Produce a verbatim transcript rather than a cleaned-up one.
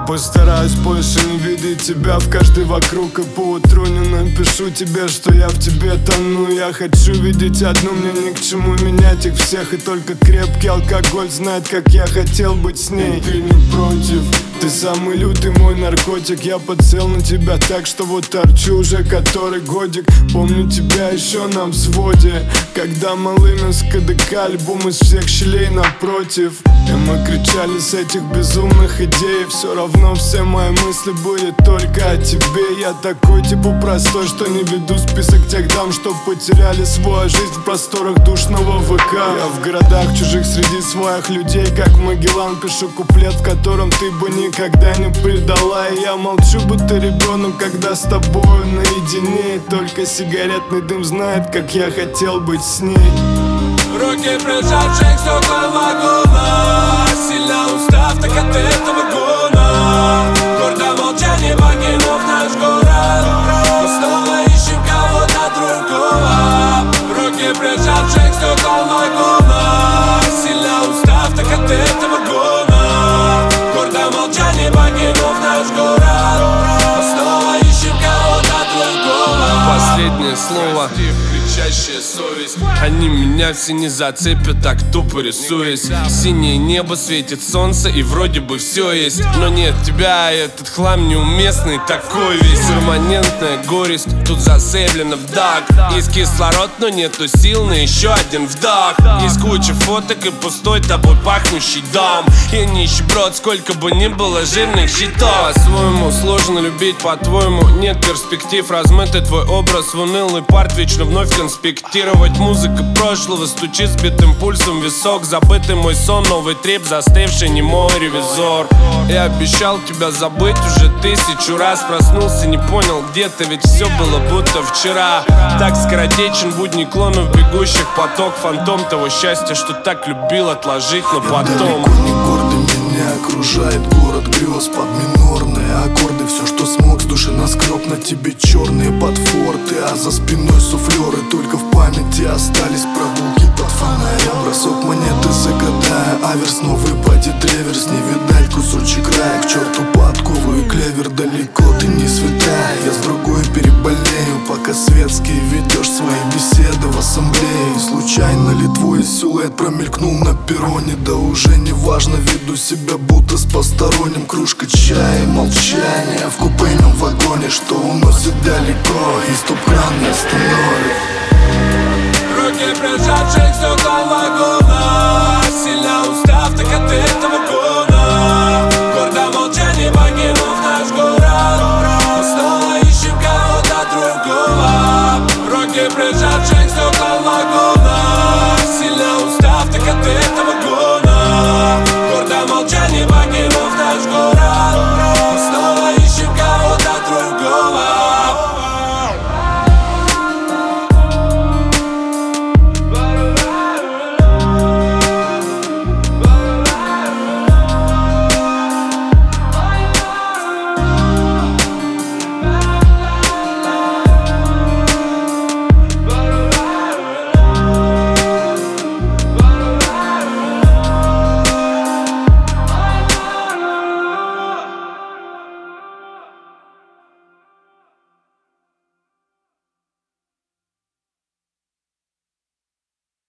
Постараюсь больше не видеть тебя в каждый вокруг. И поутру не напишу тебе, что я в тебе тону. Я хочу видеть одну, мне ни к чему менять их всех. И только крепкий алкоголь знает, как я хотел быть с ней. Ты не против, ты самый лютый мой наркотик. Я подсел на тебя так, что вот торчу уже который годик. Помню тебя еще на взводе, когда малый нас КДК, альбом из всех щелей напротив. И мы кричали с этих безумных идей. Все равно все мои мысли были только о тебе. Я такой типа простой, что не веду список тех дам, что потеряли свою жизнь в просторах душного ВК. Я в городах чужих среди своих людей, как Магеллан, пишу куплет, в котором ты бы никогда не предала. И я молчу, будто ребенок, когда с тобою наедине. И только сигаретный дым знает, как я хотел быть с ней. Руки прижавших к стеклам вагона, сильно устав так от этого гона. Гордо молчание покинув наш город, мы снова ищем кого-то другого. Руки прижавших к стеклам вагона, сильно устав так от этого гона. Гордо молчание покинув наш город, мы снова ищем кого-то другого. Последнее слово, кричащая совесть. Они меня все не зацепят, так тупо рисуясь. Синее небо, светит солнце и вроде бы все есть. Но нет тебя, этот хлам неуместный такой весь. Перманентная горесть, тут зацеплена вдох. Есть кислород, но нету сил на еще один вдох. Есть куча фоток и пустой тобой пахнущий дом. Я нищеброд, сколько бы ни было жирных щитов. По-своему сложно любить, по-твоему нет перспектив. Размытый твой образ в унылый парт, вечно вновь конспектировать. Музыка прошлого стучит сбитым пульсом в висок. Забытый мой сон, новый трип, застывший немой ревизор. Я обещал тебя забыть уже тысячу раз. Проснулся, не понял, где ты, ведь все было будто вчера. Так скоротечен будний клонов бегущих поток. Фантом того счастья, что так любил отложить, но потом. Я далеко не гордый, меня окружает город грез под минорные аккорды. Все, что смог, с души наскреб на тебе черные подфорты. А за спиной суфлеры, только в памяти остались прогулки под фонарем. Бросок монеты загадая, аверс новый падит реверс. Не видать кусочек рая, к черту подкову и клевер. Далеко ты не святая, я с другой переболею. Пока светские ведешь свои беседы в ассамблее. Случайно ли твой силуэт промелькнул на перроне? Да уже не важно, веду себя будто с посторонним. Кружка чая и молчание в купейном вагоне, что уносит далеко, и стоп-кран не остановит. Руки прижавших к стеклам вагона.